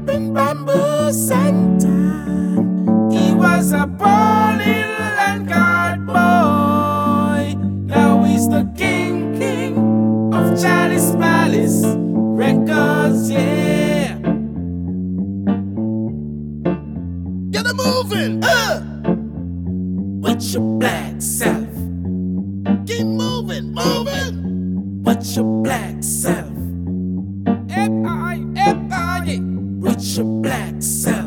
up in Bamboo Center. He was a poor little land boy. Now he's the king of Chalice Palace Records, yeah. Get it moving! With your black self. Keep moving, moving! With your black self. With your black self.